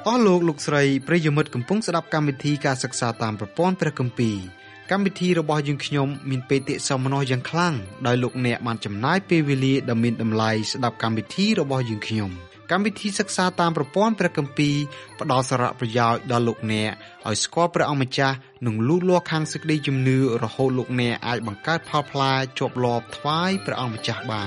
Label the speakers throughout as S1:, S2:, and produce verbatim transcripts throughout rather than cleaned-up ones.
S1: អស់លោកលោកស្រីប្រិយមិត្តកំពុងស្ដាប់កម្មវិធីការសិក្សាតាមប្រព័ន្ធព្រះគម្ពីរកម្មវិធីរបស់យើងខ្ញុំមានបេតិសោមនស្សយ៉ាងខ្លាំងដោយលោកអ្នកបានចំណាយពេលវេលាដ៏មានតម្លៃស្ដាប់កម្មវិធីរបស់យើងខ្ញុំកម្មវិធីសិក្សាតាមប្រព័ន្ធព្រះគម្ពីរផ្ដល់សារៈប្រយោជន៍ដល់លោកអ្នកឲ្យស្គាល់ព្រះអង្គម្ចាស់និងលូតលាស់ខាងសេចក្តីជំនឿរហូតលោកអ្នកអាចបង្កើតផលផ្លែជាប់លាប់ថ្វាយព្រះអង្គម្ចាស់បាន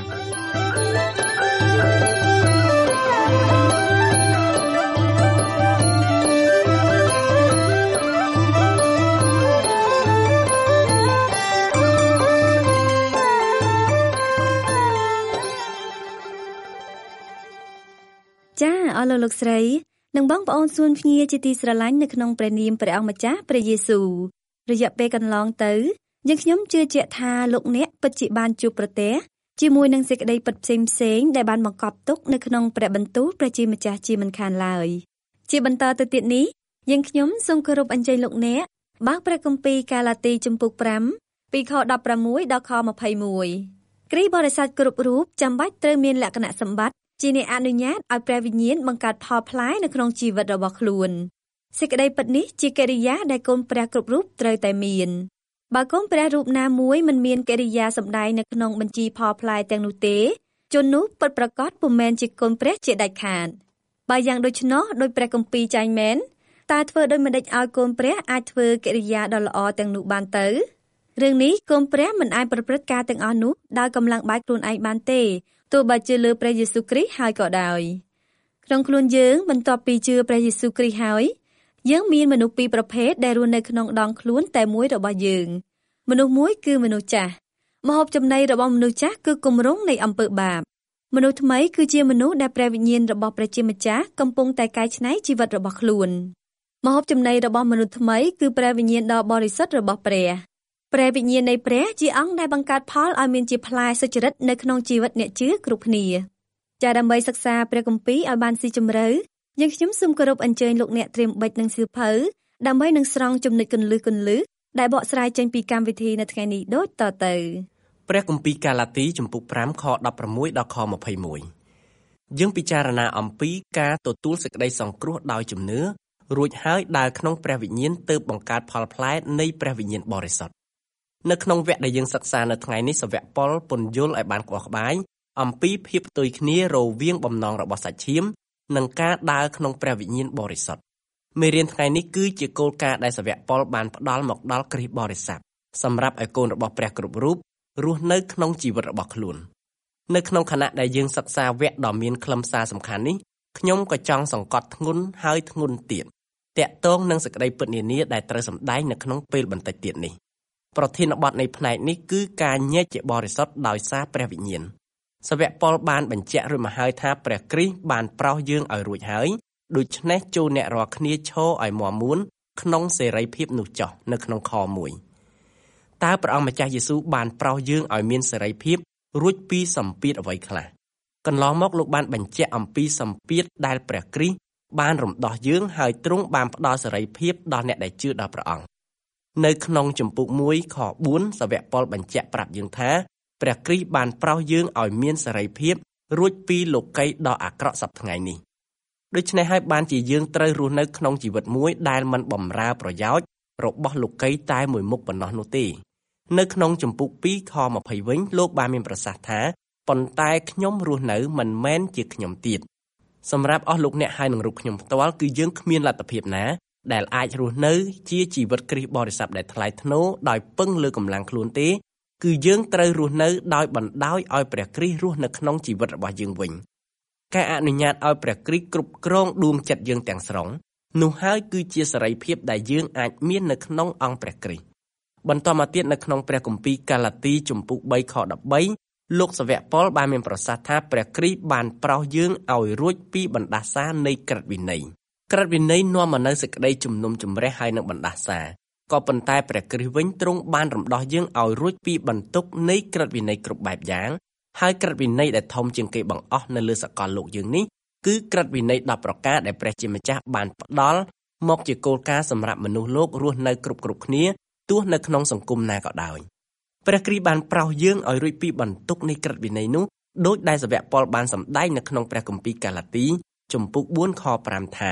S2: ចាអស់លោកលោកស្រីនិងបងប្អូនសួនភ្ងាជាទីស្រឡាញ់នៅក្នុងព្រះនាមព្រះអង្គម្ចាស់ព្រះយេស៊ូវរយៈពេលកន្លងទៅយើងខ្ញុំជឿជាក់ថាលោកអ្នកពិតជាបានជួបប្រទះជាមួយនឹងសេចក្តីពិតផ្សេងផ្សេងដែលបានបង្កប់ទុកនៅក្នុងព្រះបន្ទូលព្រះជាម្ចាស់ជាមិនខានឡើយជាបន្តទៅទៀតនេះយើងខ្ញុំសូមគោរពអញ្ជើញលោកអ្នកបើកព្រះគម្ពីរកាឡាទីជំពូកប្រាំពីខដប់ប្រាំមួយដល់ខម្ភៃមួយ គ្រីស្ទបរិស័ទគ្រប់រូបចាំបាច់ត្រូវមានលក្ខណៈសម្បត្តិជាអ្នកអនុញ្ញាតឲ្យព្រះវិញ្ញាណបង្កើតផលផ្លែនៅក្នុងជីវិតរបស់ខ្លួនសេចក្តីពិតនេះជាកិរិយាដែលកូនព្រះគ្រប់រូបត្រូវតែមានបើកូនព្រះរូបណាមួយមិនមានកិរិយាសម្ដែងនៅក្នុងបញ្ជីផលផ្លែទាំងនោះទេជននោះពិតប្រាកដពុំមែនជាកូនព្រះជាដាច់ខាតបើយ៉ាងដូច្នោះដោយព្រះគម្ពីរចែងមែនតើធ្វើដោយមិនដេចឲ្យកូនព្រះអាចធ្វើកិរិយាដ៏ល្អទាំងនោះបានទៅរឿងនេះកូនព្រះមិនអាចប្រព្រឹត្តការទាំងអស់នោះដោយកម្លាំងបាយខ្លួនឯងបានទេទោះបើជឿលើព្រះយេស៊ូវគ្រីស្ទហើយក៏ដោយក្នុងខ្លួនយើងបន្ទាប់ពីជឿព្រះយេស៊ូវគ្រីស្ទហើយយើងមានមនុស្សពីរប្រភេទដែលរស់នៅក្នុងដងខ្លួនតែមួយរបស់យើងមនុស្សមួយគឺមនុស្សចាស់ម្ហូបចំណីរបស់មនុស្សចាស់គឺគម្រោងនៃអំពើបាបមនុស្សថ្មីគឺជាមនុស្សដែលព្រះវិញ្ញាណរបស់ព្រះជាម្ចាស់កំពុងតែកែច្នៃជីវិតរបស់ខ្លួនម្ហូបចំណីរបស់មនុស្សថ្មីគឺព្រះវិញ្ញាណដ៏បរិសុទ្ធរបស់ព្រះព្រះវិញ្ញាណនៃព្រះជាអង្គដែលបង្កើតផលឲ្យមានជាផ្លែសុចរិតនៅក្នុងជីវិតអ្នកជឿគ្រប់គ្នាចាដើម្បីសិក្សាព្រះគម្ពីរឲ្យបានស៊ីជម្រៅយើងខ្ញុំសូមគោរពអញ្ជើញលោកអ្នកត្រៀមប៊ិចនិងសៀវភៅដើម្បីនឹងស្រង់ចំណុចគន្លឹះគន្លឹះដែលបកស្រាយចេញពីកម្មវិធីនៅថ្ងៃនេះដូចតទៅ
S3: ព្រះគម្ពីរកាឡាទីជំពូកប្រាំខដប់ប្រាំមួយដល់ខម្ភៃមួយយើងពិចារណាអំពីការទទួលសេចក្តីសង្គ្រោះដោយជំនឿរួចហើយដើរក្នុងព្រះវិញ្ញាណទើបបង្កើតផលផ្លែនៃព្រះវិញ្ញាណបរិសុទ្ធនៅក្នុងវគ្គដែលយើងសិក្សានៅថ្ងៃនេះសាវកប៉ុលពន្យល់ឲ្យបានក្បោះក្បាយអំពីភាពផ្ទុយគ្នារវាងបំណងរបស់សាច់ឈាមនិងការដើរក្នុងព្រះវិញ្ញាណបរិសុទ្ធមេរៀនថ្ងៃនេះគឺជាគោលការណ៍ដែលសាវកប៉ុលបានផ្ដល់មកដល់គ្រីស្ទបរិស័ទសម្រាប់ឲ្យកូនរបស់ព្រះគ្រប់រូបរស់នៅក្នុងជីវិតរបស់ខ្លួននៅក្នុងខណៈដែលយើងសិក្សាវគ្គដ៏មានខ្លឹមសារសំខាន់នេះខ្ញុំក៏ចង់សង្កត់ធ្ងន់ហើយធ្ងន់ទៀតតាក់ទងនឹងសេចក្តីពិតនានាដែលត្រូវសម្ដែងនៅក្នុងពេលបន្តិចទៀតនេះប្រធានបទនៃផ្នែកនេះគឺការញែកជាបរិសុទ្ធដោយសារព្រះវិញ្ញាណសាវកប៉ុលបានបញ្ជាក់រួចមកហើយថាព្រះគ្រីស្ទបានប្រោសយើងឲ្យរួចហើយដូច្នេះចូលអ្នករាល់គ្នាឈរឲ្យមាំមួនក្នុងសេរីភាពនោះចោះនៅក្នុងខមួយតើព្រះអង្គម្ចាស់យេស៊ូវបានប្រោសយើងឲ្យមានសេរីភាពរួចពីសម្ពាធអ្វីខ្លះកន្លងមកលោកបានបញ្ជាក់អំពីសម្ពាធដែលព្រះគ្រីស្ទបានរំដោះយើងហើយទ្រង់បានផ្ដល់សេរីភាពដល់អ្នកដែលជឿដល់ព្រះអង្គនៅក្នុងជំពូកមួយខបួនសាវកប៉ុលបញ្ជាក់ប្រាប់យើងថាព្រះគ្រីស្ទបានប្រោសយើងឲ្យមានសេរីភាពរួចពីលោកីយ៍ដ៏អាក្រក់សប្តាហ៍ថ្ងៃនេះដូច្នេះហើយបានជាយើងត្រូវរស់នៅក្នុងជីវិតមួយដែលមិនបម្រើប្រយោជន៍របស់លោកីយ៍តែមួយមុខប៉ុណ្ណោះនោះទេនៅក្នុងជំពូកពីរខម្ភៃវិញលោកបានមានប្រសាសន៍ថាប៉ុន្តែខ្ញុំរស់នៅមិនមែនជាខ្ញុំទៀតសម្រាប់អស់លោកអ្នកហើយនឹងរូបខ្ញុំផ្ទាល់គឺយើងគ្មានលទ្ធភាពណាដែលអាចរស់នៅជាជីវិតគ្រីស្ទបរិស័ទដែលថ្លៃថ្នូរដោយពឹងលើកម្លាំងខ្លួនទេគឺយើងត្រូវរស់នៅដោយបណ្ដោយឲ្យព្រះគ្រីស្ទរស់នៅក្នុងជីវិតរបស់យើងវិញការអនុញ្ញាតឲ្យព្រះគ្រីស្ទគ្រប់គ្រងដួងចិត្តយើងទាំងស្រុងនោះហើយគឺជាសេរីភាពដែលយើងអាចមាននៅក្នុងអង្គព្រះគ្រីស្ទបន្តមកទៀតនៅក្នុងព្រះគម្ពីរកាឡាទីជំពូកបីខដប់បីលោកសាវកប៉ុលបានមានប្រសាសន៍ថាព្រះគ្រីស្ទបានប្រោសយើងឲ្យរួចពីបណ្ដាសានៃក្រឹតវិន័យក្រឹតវិន័យនាំមកនូវសេចក្តីជំនុំជម្រះហើយនឹងបណ្ដាសាក៏ប៉ុន្តែព្រះគ្រីស្ទវិញទ្រង់បានរំដោះយើងឲ្យរួចពីបន្ទុកនៃក្រឹតវិន័យគ្រប់បែបយ៉ាងហើយក្រឹតវិន័យដែលធំជាងគេបង្អស់នៅលើសកលលោកយើងនេះគឺក្រឹតវិន័យដប់ប្រការដែលព្រះជាម្ចាស់បានផ្ដល់មកជាគោលការណ៍សម្រាប់មនុស្សលោករស់នៅគ្រប់គ្រប់គ្នាទោះនៅក្នុងសង្គមណាក៏ដោយព្រះគ្រីស្ទបានប្រោសយើងឲ្យរួចពីបន្ទុកនៃក្រឹតវិន័យនោះដោយដែលសាវកប៉ុលបានសម្ដែងនៅក្នុងព្រះគម្ពីរកាឡាទីជំពូកបួនខប្រាំថា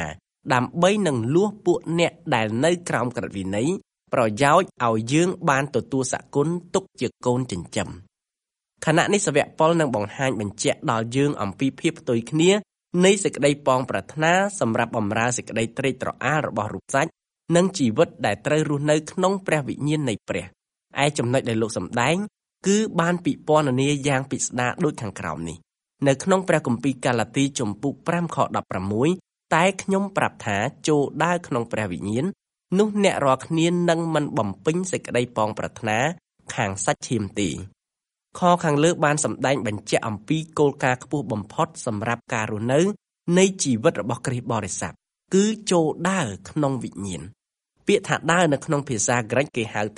S3: ដើម្បីនឹងលួសពួកអ្នកដែលនៅក្រោមក្រឹតវិន័យប្រយោជន៍ឲ្យយើងបានទទួលសក្តិទុកជាកូនចិញ្ចឹមខណៈនេះសាវកប៉ុលនឹងបង្ហាញបញ្ជាក់ដល់យើងអំពីភាពផ្ទុយគ្នានៃសេចក្តីប៉ងប្រាថ្នាសម្រាប់បម្រើសេចក្តីត្រេកត្រអាលរបស់រូបសាច់និងជីវិតដែលត្រូវរស់នៅក្នុងព្រះវិញ្ញាណនៃព្រះឯចំណុចដែលលោកសម្ដែងគឺបានពិពណ៌នាយ៉ាងពិស្ដារដូចខាងក្រោមនេះនៅក្នុងព្រះគម្ពីរកាឡាទីជំពូកប្រាំខដប់ប្រាំមួយតែខ្ញុំប្រាប់ថាចូលដើរក្នុងព្រះវិញ្ញាណនោះអ្នករាល់គ្នានឹងមិនបំពេញសេចក្តីប៉ងប្រាថ្នាខាងសាច់ឈាមទេខខាងលើបានសម្ដែងបញ្ជាក់អំពីគោលការណ៍ខ្ពស់បំផុតសម្រាប់ការរស់នៅនៃជីវិតរបស់គ្រីស្ទបរិស័ទគឺចូលដើរក្នុងវិញ្ញាណពាក្យថាដើរនៅក្នុងភាសាក្រិកគេហៅថា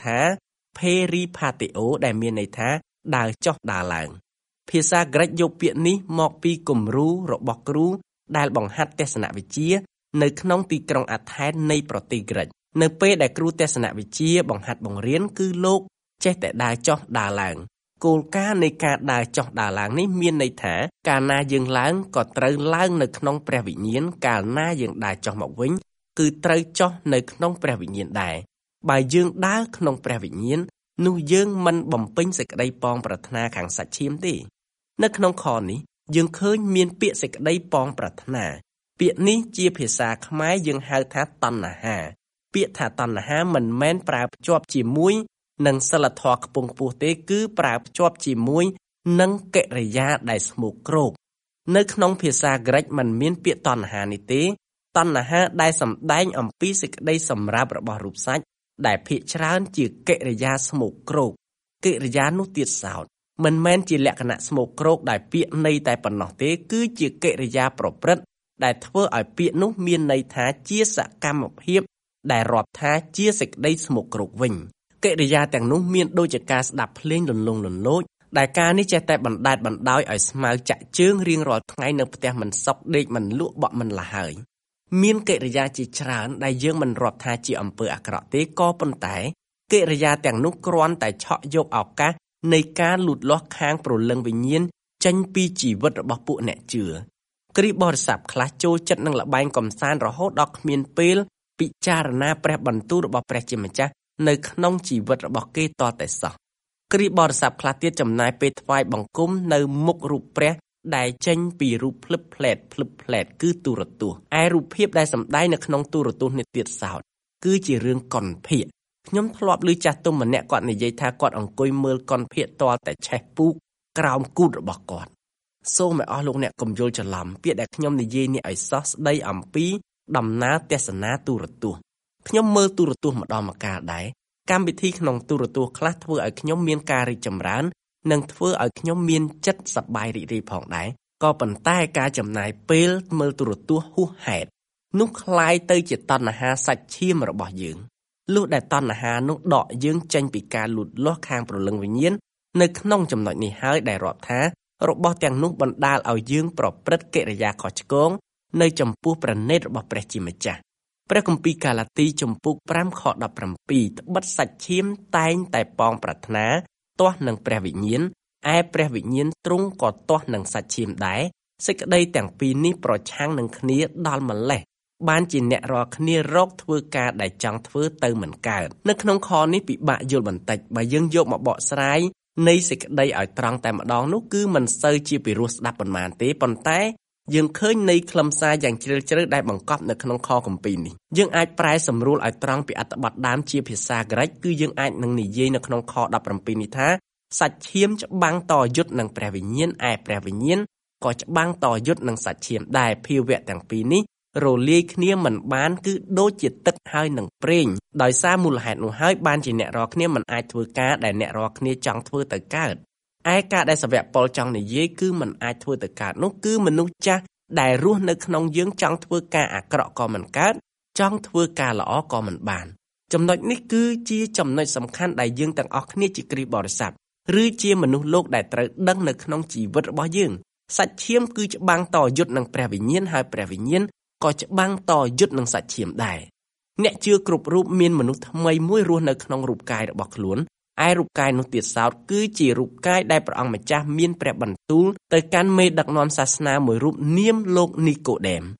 S3: peripateo ដែលមានន័យថាដើរចុះដើរឡើងភាសាក្រិកយកពាក្យនេះមកពីគំរូរបស់គ្រូដែលបង្ហាត់ទស្សនវិជ្ជានៅក្នុងទីក្រុងអាថែននៃប្រទេសក្រិកនៅពេលដែលគ្រូទស្សនវិជ្ជាបង្ហាត់បង្រៀនគឺលោកចេះតែដើរចុះដើរឡើងគោលការណ៍នៃការដើរចុះដើរឡើងនេះមានន័យថាកាលណាយើងឡើងក៏ត្រូវឡើងនៅក្នុងព្រះវិញ្ញាណកាលណាយើងដើរចុះមកវិញគឺត្រូវចុះនៅក្នុងព្រះវិញ្ញាណដែរបើយើងដើរក្នុងព្រះវិញ្ញាណនោះយើងមិនបំពេញសេចក្តីប៉ងប្រាថ្នាខាងសាច់ឈាមទេនៅក្នុងខនេះយើងឃើញមានពាក្យសេចក្តីប៉ងប្រាថ្នាពាក្យនេះជាភាសាខ្មែរយើងហៅថាតណ្ហាពាក្យថាតណ្ហាមិនមែនប្រើភ្ជាប់ជាមួយនឹងសិលធម៌ខ្ពង់ខ្ពស់ទេគឺប្រើភ្ជាប់ជាមួយនឹងកិរិយាដែលស្មោកគ្រោកនៅក្នុងភាសាក្រិកមិនមានពាក្យតណ្ហានេះទេតណ្ហាដែលសម្ដែងអំពីសេចក្តីសម្រាប់របស់រូបសាច់ដែលភាគច្រើនជាកិរិយាស្មោកគ្រោកកិរិយានោះទៀតសោតមិនមែនជាលក្ខណៈស្មោកគ្រោកដែលពាក្យន័យតែប៉ុណ្ណោះទេគឺជាកិរិយាប្រព្រឹត្តដែលធ្វើឲ្យពាក្យនោះមានន័យថាជាសកម្មភាពដែលរាប់ថាជាសេចក្តីស្មោកគ្រោកវិញកិរិយាទាំងនោះមានដូចជាការស្ដាប់ភ្លេងលន្លង់លន្លោចដែលការនេះចេះតែបណ្ដែតបណ្ដោយឲ្យស្មៅចាក់ជើងរៀងរាល់ថ្ងៃនៅផ្ទះមិនសុខដេកមិនលក់បក់មិនលះហើយមានកិរិយាជាច្រើនដែលយើងមិនរាប់ថាជាអំពើអាក្រក់ទេក៏ប៉ុន្តែកិរិយាទាំងនោះគ្រាន់តែឆក់យកឱកាសនៃការលូតលាស់ខាងព្រលឹងវិញ្ញាណចេញពីជីវិតរបស់ពួកអ្នកជឿគ្រីស្ទបរិស័ទខ្លះចូលចិត្តនឹងល្បែងកំសាន្តរហូតដល់គ្មានពេលពិចារណាព្រះបន្ទូលរបស់ព្រះជាម្ចាស់នៅក្នុងជីវិតរបស់គេតតែសោះគ្រីស្ទបរិស័ទខ្លះទៀតចំណាយពេលថ្វាយបង្គំនៅមុខរូបព្រះដែលចេញពីរូបភ្លឹបភ្លែតភ្លឹបភ្លែតគឺទូរទស្សន៍ឯរូបភាពដែលសម្ដែងនៅក្នុងទូរទស្សន៍នេះទៀតសោតគឺជារឿងកុនភាគខ្ញុំធ្លាប់ឮចាស់ទុំម្នាក់គាត់និយាយថាគាត់អង្គុយមើលកុនភាគទាល់តែឆេះពូកក្រោមគូតរបស់គាត់សូមឲ្យអស់លោកអ្នកកុំយល់ច្រឡំពាក្យដែលខ្ញុំនិយាយនេះឲ្យសោះស្ដីអំពីដំណើរទស្សនាទូរទស្សន៍ខ្ញុំមើលទូរទស្សន៍ម្ដងម្កាលដែរកម្មវិធីក្នុងទូរទស្សន៍ខ្លះធ្វើឲ្យខ្ញុំមានការរីកចម្រើននិងធ្វើឲ្យខ្ញុំមានចិត្តសប្បាយរីករាយផងដែរក៏ប៉ុន្តែការចំណាយពេលមើលទូរទស្សន៍ហួសហេតុនោះคล้ายទៅជាតណ្ហាសាច់ឈាមរបស់យើងលុះដែលតណ្ហានោះដកយើងចេញពីការលូតលាស់ខាងព្រលឹងវិញ្ញាណនៅក្នុងចំណុចនេះហើយដែលរាប់ថារបស់ទាំងនោះបណ្ដាលឲ្យយើងប្រព្រឹត្តកិរិយាខុសឆ្គងនៅចំពោះព្រះនេតរបស់ព្រះជាម្ចាស់ព្រះគម្ពីរកាឡាទីជំពូកប្រាំខដប់ប្រាំពីរត្បិតសាច់ឈាមតែងតែប៉ងប្រាថ្នាទាស់នឹងព្រះវិញ្ញាណឯព្រះវិញ្ញាណទ្រង់ក៏ទាស់នឹងសាច់ឈាមដែរសេចក្តីទាំងពីរនេះប្រឆាំងនឹងគ្នាដល់ម្លេះបានជាអ្នករាល់គ្នារកធ្វើការដែលចង់ធ្វើទៅមិនកើតនៅក្នុងខនេះពិបាកយល់បន្តិចបើយើងយកមកបកស្រាយនៃសេចក្តីឲ្យត្រង់តែម្ដងនោះគឺមិនសូវជាពិរោះស្ដាប់ប៉ុន្មានទេប៉ុន្តែយើងឃើញនៃខ្លឹមសារយ៉ាងជ្រាលជ្រៅដែលបង្កប់នៅក្នុងខគម្ពីរនេះយើងអាចប្រែសម្រួលឲ្យត្រង់ពីអត្ថបទដើមជាភាសាក្រិកគឺយើងអាចនឹងនិយាយនៅក្នុងខដប់ប្រាំពីរនេះថាសាច់ឈាមច្បាំងតយុទ្ធនឹងព្រះវិញ្ញាណឯព្រះវិញ្ញាណក៏ច្បាំងតយុទ្ធនឹងសាច់ឈាមដែរភាវៈទាំងពីរនេះរលាយគ្នាមិនបានគឺដូចជាទឹកហើយនឹងប្រេងដោយសារមូលហេតុនោះហើយបានជាអ្នករាល់គ្នាមិនអាចធ្វើការដែលអ្នករាល់គ្នាចង់ធ្វើទៅកើតឯការដែលសាវកប៉ុលចង់និយាយគឺមិនអាចធ្វើទៅកើតនោះគឺមនុស្សចាស់ដែលរស់នៅក្នុងយើងចង់ធ្វើការអាក្រក់ក៏មិនកើតចង់ធ្វើការល្អក៏មិនបានចំណុចនេះគឺជាចំណុចសំខាន់ដែលយើងទាំងអស់គ្នាជាគ្រីស្ទបរិស័ទឬជាមនុស្សលោកដែលត្រូវដឹងនៅក្នុងជីវិតរបស់យើងសាច់ឈាមគឺច្បាំងតយុទ្ធនឹងព្រះវិញ្ញាណហើយព្រះវិញ្ញាណក៏ច្បាំងតយុទ្ធនឹងសាច់ឈាមដែរអ្នកជឿគ្រប់រូបមានមនុស្សថ្មីមួយរស់នៅក្នុងរូបកាយរបស់ខ្លួនឯរូបកាយនោះទៀតសោតគឺជារូបកាយដែលព្រះអង្គម្ចាស់មានព្រះបន្ទូលទៅកាន់មេដឹកនាំសាសនាមួយរូបនាមលោកនីកូដេម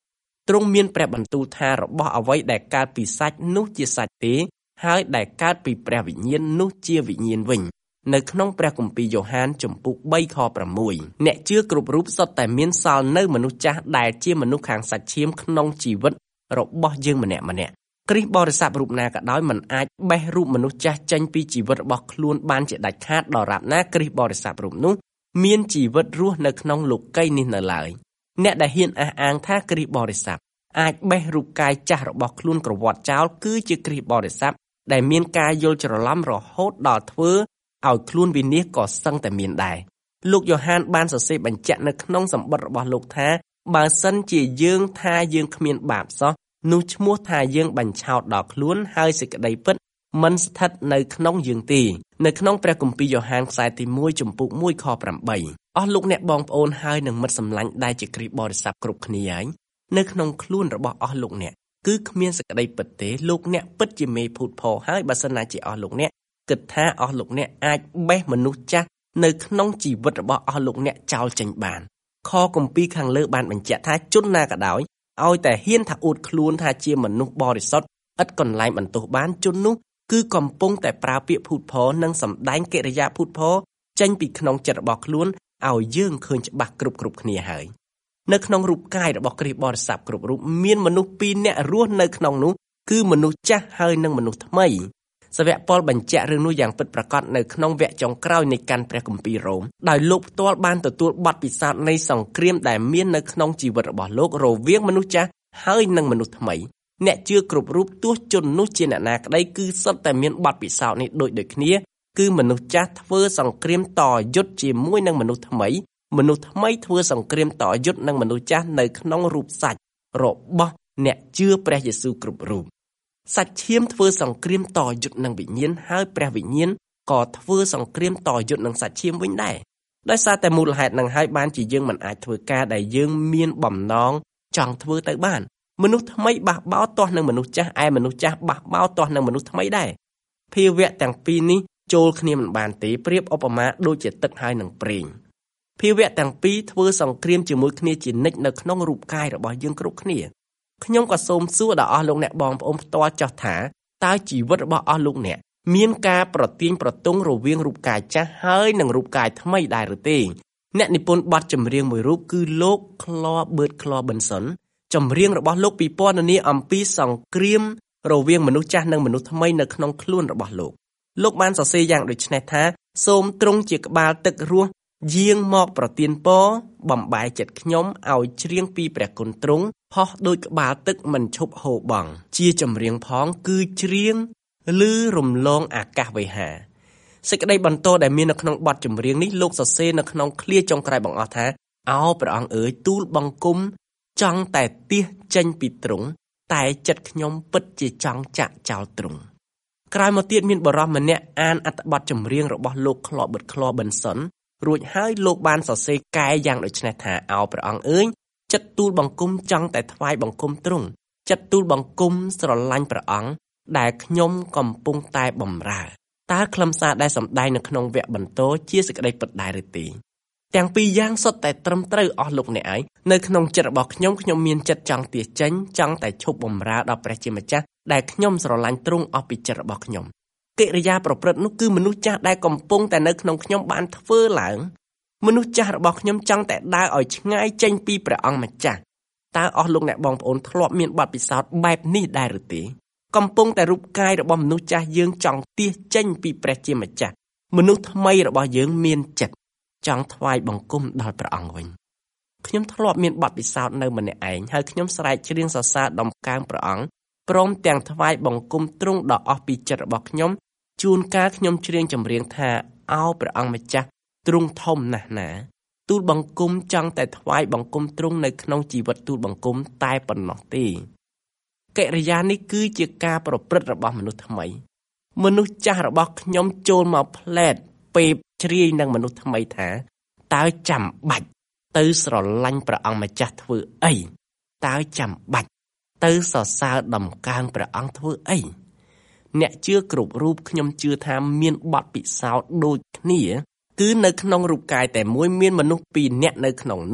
S3: ទ្រង់មានព្រះបន្ទូលថារបស់អ្វីដែលកើតពីសាច់នោះជាសាច់ទេហើយដែលកើតពីព្រះវិញ្ញាណនោះជាវិញ្ញាណវិញនៅក្នុងព្រះគម្ពីរយ៉ូហានជំពូកបីខប្រាំមួយអ្នកជឿគ្រប់រូបសុទ្ធតែមានសល់នៅមនុស្សចាស់ដែលជាមនុស្សខាងសាច់ឈាមក្នុងជីវិតរបស់យើងម្នាក់ម្នាក់គ្រីស្ទបរិស័ទរូបណាក៏ដោយមិនអាចបេះរូបមនុស្សចាស់ចេញពីជីវិតរបស់ខ្លួនបានជាដាច់ខាតដរាបណាគ្រីស្ទបរិស័ទរូបនោះមានជីវិតរស់នៅក្នុងលោកីយ៍នេះនៅឡើយអ្នកដែលហ៊ានអះអាងថាគ្រីស្ទបរិស័ទអាចបេះរូបកាយចាស់របស់ខ្លួនក្រវាត់ចោលគឺជាគ្រីស្ទបរិស័ទដែលមានការយល់ច្រឡំរហូតដល់ធ្វើឲ្យខ្លួនវិនាសក៏សឹងតែមានដែរលោកយ៉ូហានបានសរសេរបញ្ជាក់នៅក្នុងសម្បត្តិរបស់លោកថាបើសិនជាយើងថាយើងគ្មានបាបសោះនោះឈ្មោះថាយើងបញ្ឆោតដល់ខ្លួនហើយសេចក្តីពិតមិនស្ថិតនៅក្នុងយើងទេនៅក្នុងព្រះគម្ពីរយ៉ូហានខ្សែទីមួយជំពូកមួយខប្រាំបីអស់លោកអ្នកបងប្អូនហើយនឹងមិត្តសម្លាញ់ដែលជាគ្រីស្ទបរិស័ទគ្រប់គ្នាហើយនៅក្នុងខ្លួនរបស់អស់លោកអ្នកគឺគ្មានសេចក្តីពិតទេលោកអ្នកពិតជាមេភូតផលហើយបើសិនណាជាអស់លោកអ្នកគិតថាអស់លោកអ្នកអាចបេះមនុស្សចាស់នៅក្នុងជីវិតរបស់អស់លោកអ្នកចោលចេញបានខគម្ពីរខាងលើបានបញ្ជាក់ថាជនណាក៏ដោយឲ្យតែហ៊ានថាអួតខ្លួនថាជាមនុស្សបរិសុទ្ធឥតកន្លែងបន្ទោសបានជននោះគឺកំពុងតែប្រើពាក្យភូតផលនិងសម្ដែងកិរិយាភូតផលចេញពីក្នុងចិត្តរបស់ខ្លួនឲ្យយើងឃើញច្បាស់គ្រប់គ្រប់គ្នាហើយនៅក្នុងរូបកាយរបស់គ្រីស្ទបរិស័ទគ្រប់រូបមានមនុស្សពីរនាក់រស់នៅក្នុងនោះគឺមនុស្សចាស់ហើយនិងមនុស្សថ្មីសាវកប៉ុលបញ្ជាក់រឿងនោះយ៉ាងពិតប្រាកដនៅក្នុងវគ្គចុងក្រោយនៃកាន់ព្រះគម្ពីររ៉ូមដោយលោកផ្ទាល់បានទទួលបទពិសោធន៍នៃសង្គ្រាមដែលមាននៅក្នុងជីវិតរបស់លោករវាងមនុស្សចាស់ហើយនិងមនុស្សថ្មីអ្នកជឿគ្រប់រូបទោះជននោះជាអ្នកណាក្តីគឺសុទ្ធតែមានបទពិសោធន៍នេះដូចដូចគ្នាគឺមនុស្សចាស់ធ្វើសង្គ្រាមតយុទ្ធជាមួយនឹងមនុស្សថ្មីមនុស្សថ្មីធ្វើសង្គ្រាមតយុទ្ធនឹងមនុស្សចាស់នៅក្នុងរូបសាច់របស់អ្នកជឿព្រះយេស៊ូវគ្រប់រូបសាច់ឈាមធ្វើសង្គ្រាមតយុទ្ធនឹងវិញ្ញាណហើយព្រះវិញ្ញាណក៏ធ្វើសង្គ្រាមតយុទ្ធនឹងសាច់ឈាមវិញដែរដោយសារតែមូលហេតុនឹងហើយបានជាយើងមិនអាចធ្វើការដែលយើងមានបំណងចង់ធ្វើទៅបានមនុស្សថ្មីបះបោរទាស់នឹងមនុស្សចាស់ឯមនុស្សចាស់បះបោរទាស់នឹងមនុស្សថ្មីដែរភាវៈទាំងពីរនេះចូលគ្នាមិនបានទេប្រៀបឧបមាដូចជាទឹកហើយនឹងប្រេងភាវៈទាំងពីរធ្វើសង្គ្រាមជាមួយគ្នាជានិច្ចនៅក្នុងរូបកាយរបស់យើងគ្រប់គ្នាខ្ញុំក៏សូមសួរដល់អស់លោកអ្នកបងប្អូនផ្ទាល់ចោះថាតើជីវិតរបស់អស់លោកអ្នកមានការប្រទាញប្រទង់រវាងរូបកាយចាស់ហើយនិងរូបកាយថ្មីដែរឬទេអ្នកនិពន្ធបទចម្រៀងមួយរូបគឺលោកក្លបឺតក្លប៊ិនសុនចម្រៀងរបស់លោកពិពណ៌នាអំពីសង្គ្រាមរវាងមនុស្សចាស់និងមនុស្សថ្មីនៅក្នុងខ្លួនរបស់លោកលោកបានសរសេរយ៉ាងដូចនេះថាសូមទ្រង់ជាក្បាលទឹករស់យាងមកប្រទានពរបំបែកចិត្តខ្ញុំឲ្យច្រៀងពីព្រះគុណទ្រង់ផុសដូចក្បាលទឹកមិនឈប់ហូរបង់ជាចម្រៀងផងគឺច្រៀងឮរំលងអាកាសវេហាសេចក្តីបន្តដែលមាននៅក្នុងបទចម្រៀងនេះលោកសរសេរនៅក្នុងឃ្លាចុងក្រោយបង្អស់ថាអោព្រះអង្គអើយទូលបង្គំចង់តែទះចេញពីទ្រង់តែចិត្តខ្ញុំពិតជាចង់ចាក់ចោលទ្រង់ក្រោយមកទៀតមានបរិសម្នាក់អានអត្ថបទចម្រៀងរបស់លោកក្លបឺតក្លប៊ិនសុនរួចហើយលោកបានសរសេរកែយ៉ាងដូចនេះថាអោព្រះអង្គអើយចិត្តទូលបង្គំចង់តែថ្វាយបង្គំទ្រង់ចិត្តទូលបង្គំស្រឡាញ់ព្រះអង្គដែលខ្ញុំកំពុងតែបម្រើតើខ្លឹមសារដែលសម្ដែងនៅក្នុងវគ្គបន្តជាសេចក្តីពិតដែរឬទេទាំងពីរយ៉ាងសុទ្ធតែត្រឹមត្រូវអស់លោកអ្នកឯងនៅក្នុងចិត្តរបស់ខ្ញុំខ្ញុំមានចិត្តចង់ទាសចេញចង់តែឈប់បម្រើដល់ព្រះជាម្ចាស់ដែលខ្ញុំស្រឡាញ់ទ្រង់អស់ពីចិត្តរបស់ខ្ញុំកិរិយាប្រព្រឹត្តនោះគឺមនុស្សចាស់ដែលកំពុងតែនៅក្នុងខ្ញុំបានធ្វើឡើងមនុស្សចាស់របស់ខ្ញុំចង់តែដើរឲ្យឆ្ងាយចេញពីព្រះអង្គម្ចាស់តើអស់លោកអ្នកបងប្អូនធ្លាប់មានបទពិសោធន៍បែបនេះដែរឬទេកំពុងតែរូបកាយរបស់មនុស្សចាស់យើងចង់ទាសចេញពីព្រះជាម្ចាស់មនុស្សថ្មីរបស់យើងមានចិត្តចង់ថ្វាយបង្គំដល់ព្រះអង្គវិញខ្ញុំធ្លាប់មានបទពិសោធន៍នៅម្នាក់ឯងហើយខ្ញុំស្រែកច្រៀងសរសើរដំកើងព្រះអង្គព្រមទាំងថ្វាយបង្គំទ្រង់ដ៏អស់ពីចិត្តរបស់ខ្ញុំជួនកាលខ្ញុំច្រៀងចម្រៀងថាអោព្រះអង្គម្ចាស់ទ្រង់ធំណាស់ណាទូលបង្គំចង់តែថ្វាយបង្គំទ្រង់នៅក្នុងជីវិតទូលបង្គំតែប៉ុណ្ណោះទេកិរិយានេះគឺជាការប្រព្រឹត្តរបស់មនុស្សថ្មីមនុស្សចាស់របស់ខ្ញុំចូលមកផ្លែតពេបជ្រាយនឹងមនុស្សថ្មីថាតើចាំបាច់ទៅស្រឡាញ់ព្រះអង្គម្ចាស់ធ្វើអីតើចាំបាច់ទៅសរសើរដំកើងព្រះអង្គធ្វើអីអ្នកជឿគ្រប់រូបខ្ញុំជឿថាមានបទពិសោធន៍ដូចគ្នាគឺនៅក្នុងរូបកាយតែមួយមានមនុស្សពីរនាក់នៅក្នុងនោះ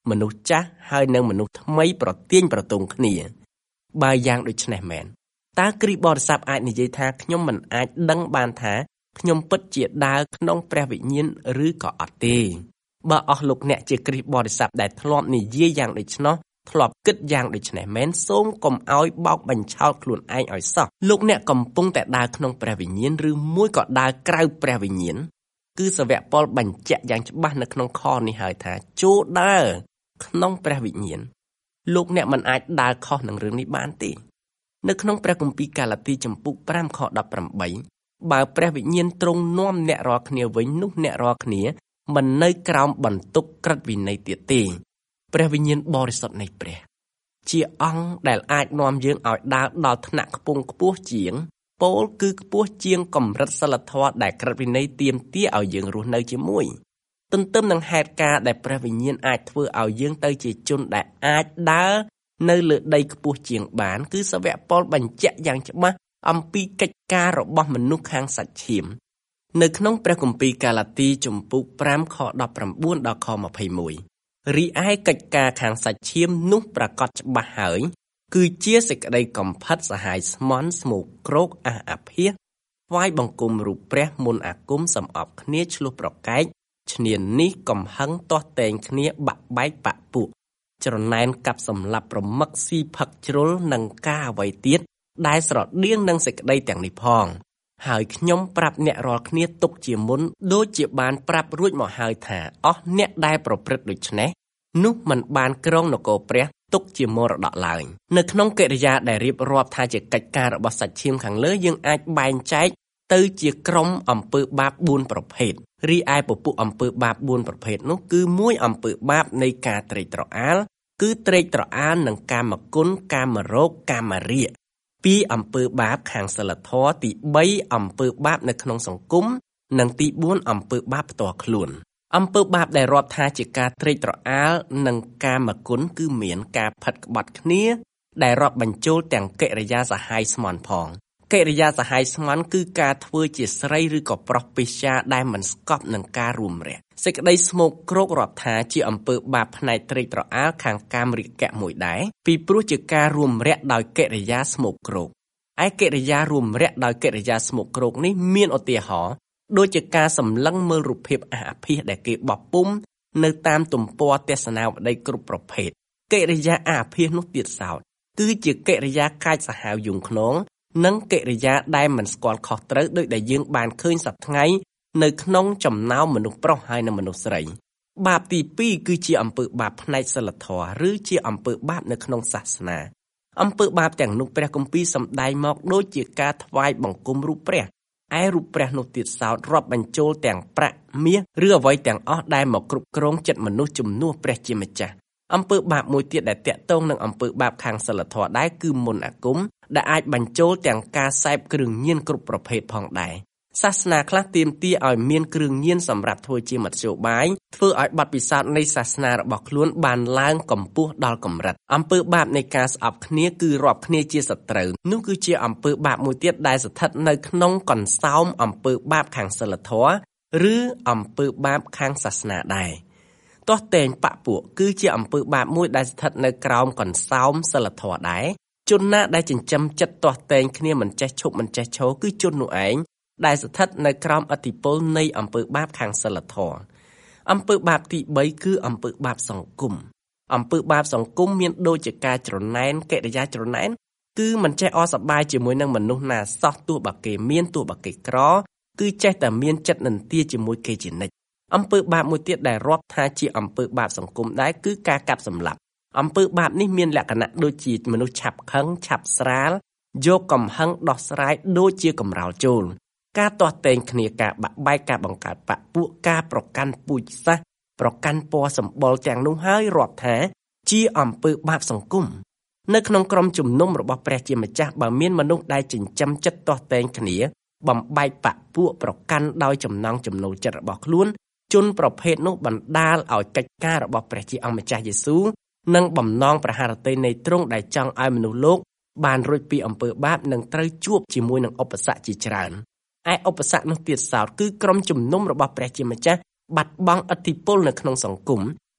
S3: មនុស្សចាស់ហើយនិងមនុស្សថ្មីប្រទាញប្រទង់គ្នាបើយ៉ាងដូចនេះមែនតើគ្រីស្ទបរិស័ទអាចនិយាយថាខ្ញុំមិនអាចដឹងបានថាខ្ញុំពិតជាដើរក្នុងព្រះវិញ្ញាណឬក៏អត់ទេបើអស់លោកអ្នកជាគ្រីស្ទបរិស័ទដែលធ្លាប់និយាយយ៉ាងដូច្នោះធ្លាប់គិតយ៉ាងដូច្នេះមែនសូមកុំឲ្យបោកបញ្ឆោតខ្លួនឯងឲ្យសោះលោកអ្នកកំពុងតែដើរក្នុងព្រះវិញ្ញាណឬមួយក៏ដើរក្រៅព្រះវិញ្ញាណគឺសាវកប៉ុលបញ្ជាក់យ៉ាងច្បាស់នៅក្នុងខនេះហើយថាចូលដើរក្នុងព្រះវិញ្ញាណលោកអ្នកមិនអាចដើរខុសនឹងរឿងនេះបានទេនៅក្នុងព្រះគម្ពីរកាឡាទីចំពុកប្រាំខដប់ប្រាំបីបើព្រះវិញ្ញាណទ្រង់នាំអ្នករាល់គ្នាវិញនោះអ្នករាល់គ្នាមិននៅក្រោមបន្ទុកក្រឹតវិន័យទៀតទេព្រះវិញ្ញាណបរិសុទ្ធនៃព្រះជាអង្គដែលអាចនាំយើងឲ្យដើរដល់ថ្នាក់ខ្ពង់ខ្ពស់ជាងពោលគឺខ្ពស់ជាងកម្រិតសិលធម៌ដែលក្រឹតវិន័យទាមទារឲ្យយើងរស់នៅជាមួយទន្ទឹមនឹងហេតុការណ៍ដែលព្រះវិញ្ញាណអាចធ្វើឲ្យយើងទៅជាជនដែលអាចដើរនៅលើដីខ្ពស់ជាងបានគឺសាវកប៉ុលបញ្ជាក់យ៉ាងច្បាស់អំពីកិច្ចការរបស់មនុស្សខាងសាច់ឈាមនៅក្នុងព្រះគម្ពីរកាឡាទីជំពូកប្រាំខដប់ប្រាំបួនដល់ខម្ភៃមួយរីឯកិច្ចការខាងសាច់ឈាមនោះប្រកាសច្បាស់ហើយគឺជាសេចក្តីកំផិតសាហាយស្មន់ស្មោកគ្រោកអះអាភាសថ្វាយបង្គំរូបព្រះមុនអាគមសំអប់គ្នាឆ្លោះប្រកែកឈ្នានីសកំហឹងទាស់តែងគ្នាបាក់បែកបាក់ពួកច្រណែនកាប់សម្លាប់ប្រមឹកស៊ីផឹកជ្រុលនឹងការអ្វីទៀតដែលស្រដៀងនឹងសេចក្តីទាំងនេះផងហើយខ្ញុំប្រាប់អ្នករាល់គ្នាទុកជាមុនដូចជាបានប្រាប់រួចមកហើយថាអស់អ្នកដែលប្រព្រឹត្តដូច្នេះនោះមិនបានគ្រងនគរព្រះទុកជាមរតកឡើយនៅក្នុងកិរិយាដែលរៀបរាប់ថាជាកិច្ចការរបស់សាច់ឈាមខាងលើយើងអាចបែងចែកទៅជាក្រុមអំពើបាបបួនប្រភេទរីឯពពួកអំពើបាបបួនប្រភេទនោះគឺមួយអំពើបាបនៃការត្រេកត្រអាលគឺត្រេកត្រអាលនឹងកាមគុណកាមរោគកាមរាគពីរអំពើបាបខាងសិលធម៌ទីបីអំពើបាបនៅក្នុងសង្គមនិងទីបួនអំពើបាបផ្ទាល់ខ្លួនអំពើបាបដែលរាប់ថាជាការត្រេកត្រអាលនិងកាមគុណគឺមានការផិតក្បត់គ្នាដែលរាប់បញ្ចូលទាំងកិរិយាសហាយស្មន់ផងកិរិយាសហាយស្មន់គឺការធ្វើជាស្រីឬក៏ប្រុសពេស្យាដែលមិនស្កប់នឹងការរួមរះសេចក្តីស្មោកគ្រោករាប់ថាជាអំពើបាបផ្នែកត្រេកត្រអាលខាងកាមរាគៈមួយដែរពីព្រោះជាការរួមរះដោយកិរិយាស្មោកគ្រោកឯកិរិយារួមរះដោយកិរិយាស្មោកគ្រោកនេះមានឧទាហរណ៍ដូចជាការសម្លឹងមើលរូបភាពអះអាភាសដែលគេបោះពុម្ពនៅតាមទំព័រទស្សនាវដ្តីគ្រប់ប្រភេទកិរិយាអះអាភាសនោះទៀតសោតគឺជាកិរិយាកាចសាហាវយងខ្នងនិងកិរិយាដែលមិនស្គាល់ខុសត្រូវដោយដែលយើងបានឃើញសប្តាហ៍ថ្ងៃនៅក្នុងចំណោមមនុស្សប្រុសហើយនិងមនុស្សស្រីបាបទីពីរគឺជាអំពើបាបផ្នែកសិលធម៌ឬជាអំពើបាបនៅក្នុងសាសនាអំពើបាបទាំងនោះព្រះគម្ពីរសម្ដែងមកដូចជាការថ្វាយបង្គំរូបព្រះឯរូបព្រះនោះទៀតសោតរាប់បញ្ចូលទាំងប្រាក់មាសឬអ្វីទាំងអស់ដែលមកគ្រប់គ្រងចិត្តមនុស្សជំនួសព្រះជាម្ចាស់អំពើបាបមួយទៀតដែលតាក់ទងនឹងអំពើបាបខាងសិលធម៌ដែរគឺមន្តអាគមដែលអាចបញ្ចូលទាំងការសេពគ្រឿងញៀនគ្រប់ប្រភេទផងដែរសាសនាខ្លះទាមទារឲ្យមានគ្រឿងញៀនសម្រាប់ធ្វើជាមធ្យោបាយធ្វើឲ្យបទពិសោធន៍នៃសាសនារបស់ខ្លួនបានឡើងកម្ពស់ដល់កម្រិតអំពើបាបនៃការស្អប់គ្នាគឺរាប់គ្នាជាសត្រូវនោះគឺជាអំពើបាបមួយទៀតដែលស្ថិតនៅក្នុងកន្សោមអំពើបាបខាងសិលធម៌ឬអំពើបាបខាងសាសនាដែរទាស់តែងបពួកគឺជាអំពើបាបមួយដែលស្ថិតនៅក្រោមកន្សោមសិលធម៌ដែរជនណាដែលចិញ្ចឹមចិត្តទាស់តែងគ្នាមិនចេះឈប់មិនចេះឈរគឺជននោះឯងដែលស្ថិតនៅក្រោមឥទ្ធិពលនៃអំពើបាបខាងសិលធម៌អំពើបាបទីបីគឺអំពើបាបសង្គមអំពើបាបសង្គមមានដូចជាការច្រណែនកិរិយាច្រណែនគឺមិនចេះអសប្បាយជាមួយនឹងមនុស្សណាសោះទោះបើគេមានទោះបើគេក្រគឺចេះតែមានចិត្តនិន្ទាជាមួយគេជានិច្ចអំពើបាបមួយទៀតដែលរាប់ថាជាអំពើបាបសង្គមដែរគឺការកាប់សម្លាប់អំពើបាបនេះមានលក្ខណៈដូចជាមនុស្សឆាប់ខឹងឆាប់ស្រាលយកកំហឹងដោះស្រាយដូចជាកំរោលចូលការទាស់តែងគ្នាការបាក់បែកការបង្កើតបពួកការប្រកាន់ពូជសាសន៍ប្រកាន់ពណ៌សម្បុរទាំងនោះហើយរាប់ថាជាអំពើបាបសង្គមនៅក្នុងក្រុមជំនុំរបស់ព្រះជាម្ចាស់បើមានមនុស្សដែលចិញ្ចឹមចិត្តទាស់តែងគ្នាបំបែកបពួកប្រកាន់ដោយចំណង់ចំណូលចិត្តរបស់ខ្លួនជនប្រភេទនោះបណ្ដាលឲ្យកិច្ចការរបស់ព្រះជាអង្គម្ចាស់យេស៊ូវនិងបំណងប្រហារតីនៃទ្រង់ដែលចង់ឲ្យមនុស្សលោកបានរួចពីអំពើបាបនិងត្រូវជួបជាមួយនឹងឧបសគ្គជាច្រើនឯឧបសគ្គនោះទៀតសោតគឺក្រុមជំនុំរបស់ព្រះជាម្ចាស់បាត់បង់ឥទ្ធិពលនៅក្នុងសង្គម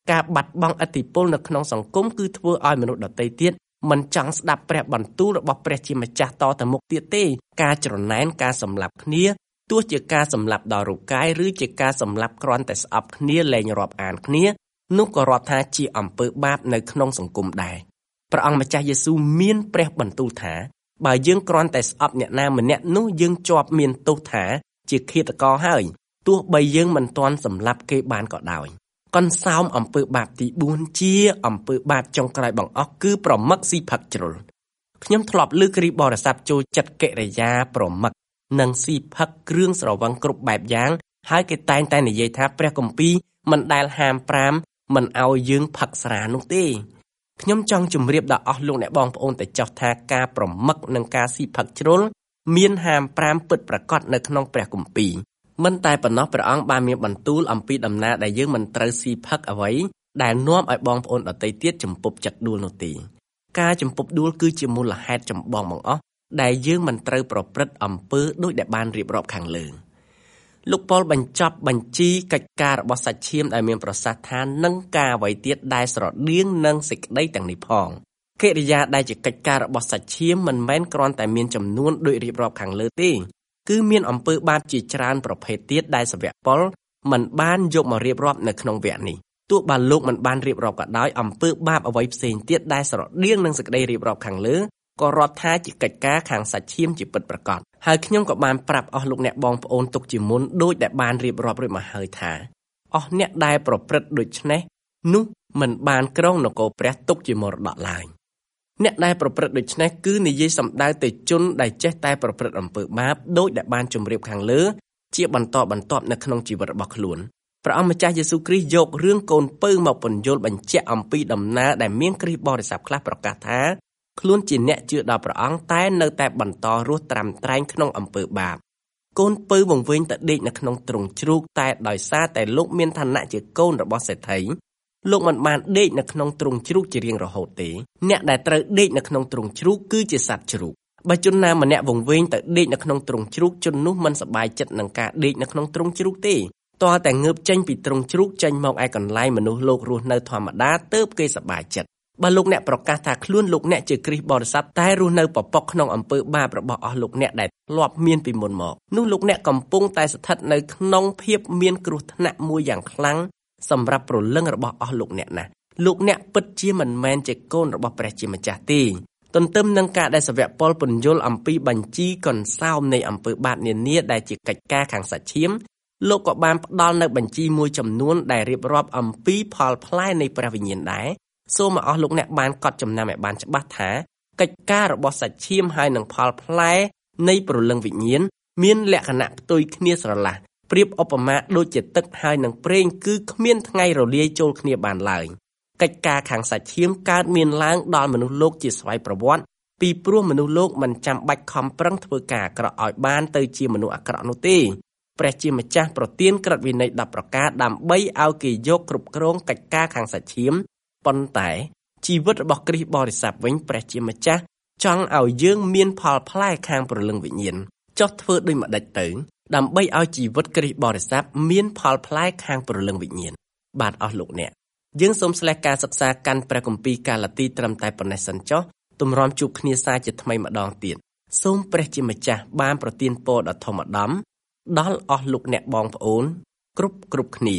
S3: ការបាត់បង់ឥទ្ធិពលនៅក្នុងសង្គមគឺធ្វើឲ្យមនុស្សដទៃទៀតមិនចង់ស្ដាប់ព្រះបន្ទូលរបស់ព្រះជាម្ចាស់តទៅមុខទៀតទេការច្រណែនការសម្លាប់គ្នាទោះជាការសម្លាប់ដល់រូបកាយឬជាការសម្លាប់គ្រាន់តែស្អប់គ្នាលែងរាប់អានគ្នានោះក៏រាប់ថាជាអំពើបាបនៅក្នុងសង្គមដែរព្រះអង្គម្ចាស់យេស៊ូវមានព្រះបន្ទូលថាបើយើងគ្រាន់តែស្អប់អ្នកណាម្នាក់នោះយើងជាប់មានទោសថាជាឃាតករហើយទោះបីយើងមិនទាន់សម្លាប់គេបានក៏ដោយកន្សោមអំពើបាបទីបួនជាអំពើបាបចុងក្រោយបង្អស់គឺប្រមឹកស៊ីផឹកជ្រុលខ្ញុំធ្លាប់លើកគ្រីស្ទបរិស័ទចូលចិត្តកិរិយាប្រមឹកនិងស៊ីផឹកគ្រឿងស្រវឹងគ្រប់បែបយ៉ាងហើយគេតែងតែនិយាយថាព្រះគម្ពីរមិនដែលហាមប្រាមមិនឲ្យយើងផឹកស្រានោះទេខ្ញុំចង់ជម្រាបដល់អស់លោកអ្នកបងប្អូនតែចោះថាការប្រមឹកនិងការស៊ីផឹកជ្រុលមានហាមប្រាមពិតប្រាកដនៅក្នុងព្រះគម្ពីរមិនតែប៉ុណ្ណោះព្រះអង្គបានមានបន្ទូលអំពីដំណើរដែលយើងមិនត្រូវស៊ីផឹកអ្វីដែលនាំឲ្យបងប្អូនដទៃទៀតចំពប់ចិត្តដួលនោះទេការចំពប់ដួលគឺជាមូលហេតុចម្បងបង្អស់ដែលយើងមិនត្រូវប្រព្រឹត្តអំពើដូចដែលបានរៀបរាប់ខាងលើលោកប៉ុលបញ្ចប់បញ្ជីកិច្ចការរបស់សាច់ឈាមដែលមានប្រសាសន៍ថានឹងការអ្វីទៀតដែលស្រដៀងនឹងសេចក្តីទាំងនេះផងកិរិយាដែលជាកិច្ចការរបស់សាច់ឈាមមិនមែនគ្រាន់តែមានចំនួនដូចរៀបរាប់ខាងលើទេគឺមានអំពើបាបជាច្រើនប្រភេទទៀតដែលសាវកប៉ុលមិនបានយកមករៀបរាប់នៅក្នុងវគ្គនេះទោះបើលោកមិនបានរៀបរាប់ក៏ដោយអំពើបាបអ្វីផ្សេងទៀតដែលស្រដៀងនឹងសេចក្តីរៀបរាប់ខាងលើក៏រាប់ថាជាកិច្ចការខាងសាច់ឈាមជាពិតប្រាកដហើយខ្ញុំក៏បានប្រាប់អស់លោកអ្នកបងប្អូនទុកជាមុនដូចដែលបានរៀបរាប់រួចមកហើយថាអស់អ្នកដែលប្រព្រឹត្តដូច្នេះនោះមិនបានគ្រងនគរព្រះទុកជាមរតកឡើយអ្នកដែលប្រព្រឹត្តដូច្នេះគឺនិយាយសំដៅទៅជនដែលចេះតែប្រព្រឹត្តអំពើបាបដូចដែលបានជម្រាបខាងលើជាបន្តបន្ទាប់នៅក្នុងជីវិតរបស់ខ្លួនព្រះអង្គម្ចាស់យេស៊ូវគ្រីស្ទយករឿងកូនពៅមកពន្យល់បញ្ជាក់អំពីដំណើរដែលមានគ្រីស្ទបរិស័ទខ្លះប្រកាសថាខ្លួនជាអ្នកជឿដល់ព្រះអង្គតែនៅតែបន្តរស់ត្រាំត្រែងក្នុងអំពើបាបកូនពៅវង្វេងទៅដេកនៅក្នុងទ្រុងជ្រូកតែដោយសារតែលោកមានឋានៈជាកូនរបស់សេដ្ឋីលោកមិនបានដេកនៅក្នុងទ្រុងជ្រូកជារៀងរហូតទេអ្នកដែលត្រូវដេកនៅក្នុងទ្រុងជ្រូកគឺជាសត្វជ្រូកបើជនណាម្នាក់វង្វេងទៅដេកនៅក្នុងទ្រុងជ្រូកជននោះមិនសប្បាយចិត្តនឹងការដេកនៅក្នុងទ្រុងជ្រូកទេតើតែងើបចេញពីទ្រុងជ្រូកចេញមកឯកន្លែងមនុស្សលោករស់នៅធម្មតាទើបគេសប្បាយចិត្តបើលោកអ្នកប្រកាសថាខ្លួនលោកអ្នកជាគ្រីស្ទបរិស័ទតែរស់នៅពពកក្នុងអំពើបាបរបស់អស់លោកអ្នកដែលធ្លាប់មានពីមុនមកនោះលោកអ្នកកំពុងតែស្ថិតនៅក្នុងភាពមានគ្រោះថ្នាក់មួយយ៉ាងខ្លាំងសម្រាប់ព្រលឹងរបស់អស់លោកអ្នកណាលោកអ្នកពិតជាមិនមែនជាកូនរបស់ព្រះជាម្ចាស់ទេទន្ទឹមនឹងការដែលសាវកប៉ុលពន្យល់អំពីបញ្ជីកន្សោមនៃអំពើបាបនានាដែលជាកិច្ចការខាងសាច់ឈាមលោកក៏បានផ្ដល់នៅបញ្ជីមួយចំនួនដែលរៀបរាប់អំពីផលផ្លែនៃព្រះវិញ្ញាណដែរសូមឲ្យអស់លោកអ្នកបានកត់ចំណាំឲ្យបានច្បាស់ថាកិច្ចការរបស់សាច់ឈាមហើយនឹងផលផ្លែនៃព្រលឹងវិញ្ញាណមានលក្ខណៈផ្ទុយគ្នាស្រឡះប្រៀបឧបមាដូចជាទឹកហើយនឹងប្រេងគឺគ្មានថ្ងៃរលាយចូលគ្នាបានឡើយកិច្ចការខាងសាច់ឈាមកើតមានឡើងដល់មនុស្សលោកជាស្វ័យប្រវត្តិពីព្រោះមនុស្សលោកមិនចាំបាច់ខំប្រឹងធ្វើការអាក្រក់ឲ្យបានទៅជាមនុស្សអាក្រក់នោះទេព្រះជាម្ចាស់ប្រទានក្រឹតវិន័យដប់ប្រការដើម្បីឲ្យគេយកគ្រប់គ្រងកិច្ចការខាងសាច់ឈាមប៉ុន្តែជីវិតរបស់គ្រីស្ទបរិស័ទវិញព្រះជាម្ចាស់ចង់ឲ្យយើងមានផលផ្លែខាងព្រលឹងវិញ្ញាណចុះធ្វើដូចម្ដេចទៅដើម្បីឲ្យជីវិតគ្រីស្ទបរិស័ទមានផលផ្លែខាងព្រលឹងវិញ្ញាណបាទអស់លោកអ្នកយើងសូមស្លេះការសិក្សាកាន់ព្រះគម្ពីរកាឡាទីត្រឹមតែប៉ុណ្ណេះសិនចុះទម្រាំជួបគ្នាសាជាថ្មីម្ដងទៀតសូមព្រះជាម្ចាស់បានប្រទានពរដ៏ធំឧត្តមដល់អស់លោកអ្នកបងប្អូនគ្រប់គ្រប់គ្នា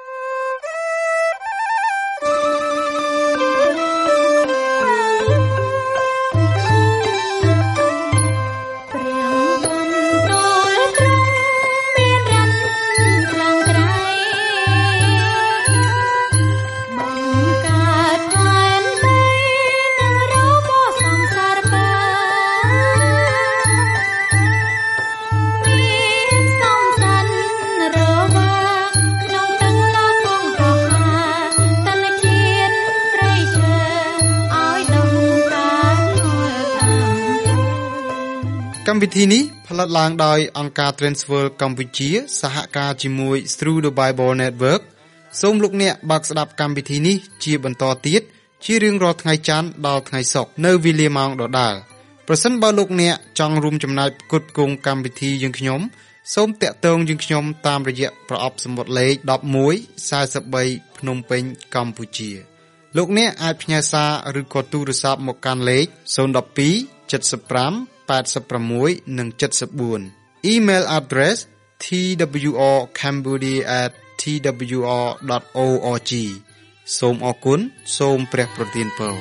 S1: កម្មវិធីនេះផលិតឡើងដោយអង្គការ Transworld កម្ពុជាសហការជាមួយ Through the Bible Network សូមលោកអ្នកបើកស្ដាប់កម្មវិធីនេះជាបន្តទៀតជារៀងរាល់ថ្ងៃច័ន្ទដល់ថ្ងៃសុក្រនៅវេលាម៉ោងដដែលប្រសិនបើលោកអ្នកចង់រួមចំណែកផ្គត់ផ្គង់កម្មវិធីយើងខ្ញុំសូមតាក់ទងយើងខ្ញុំតាមរយៈប្រអប់សំបុត្រលេខដប់មួយ សែនបី ភ្នំពេញកម្ពុជាលោកអ្នកអាចផ្ញើសារឬក៏ទូរស័ព្ទមកកាន់លេខศูนย์ หนึ่ง สอง เจ็ด ห้า แปด หก និង เจ็ด สี่ Email address t w r cambodia at t w r dot org សូមអរគុណសូមព្រះប្រទានពរ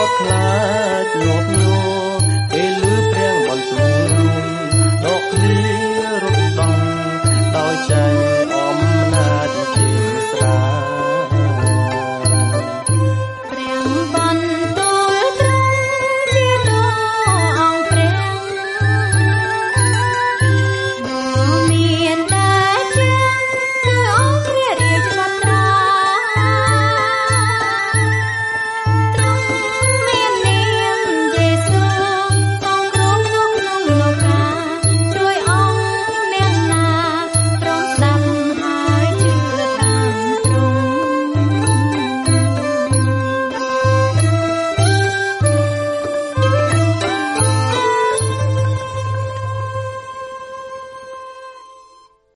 S3: Hãy subscribe cho kênh Ghiền Mì Gõ để không bỏ lỡ